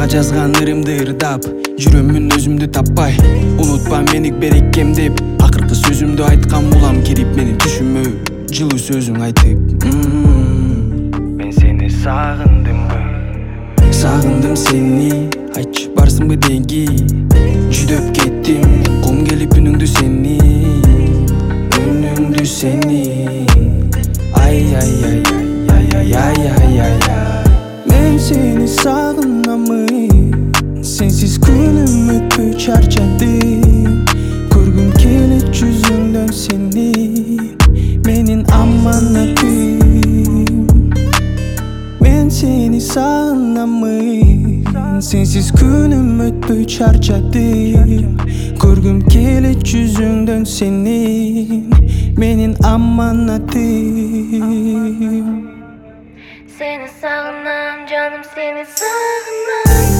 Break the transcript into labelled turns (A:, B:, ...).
A: жазган ырымды ырдап жүрөмүн өзүмдү таппай. Унутпа мени берекем деп акыркы сөзүмдү айткан булам. Кирип менин түшүмө жылуу сөзүң айтып.
B: Мен сени сагындымбы?
A: Сагындым сени, айтчы барсыңбы деги. Жүдөп кеттим, кум келип үнүңдү сени. Үнүңдү сени. Ай ай ай ай ай ай ай ай ай. Мен сени сагынамы? Сенсиз күнүм өтпөй чарчадым. Көргүм келет жүзүңдөн сени. Менин аманатым. Мен сени сагынамы? Сенсиз күнүм өтпөй чарчадым. Көргүм келет жүзүңдөн сени. Менин аманатым.
C: Seni sağınam canım, seni sağınam.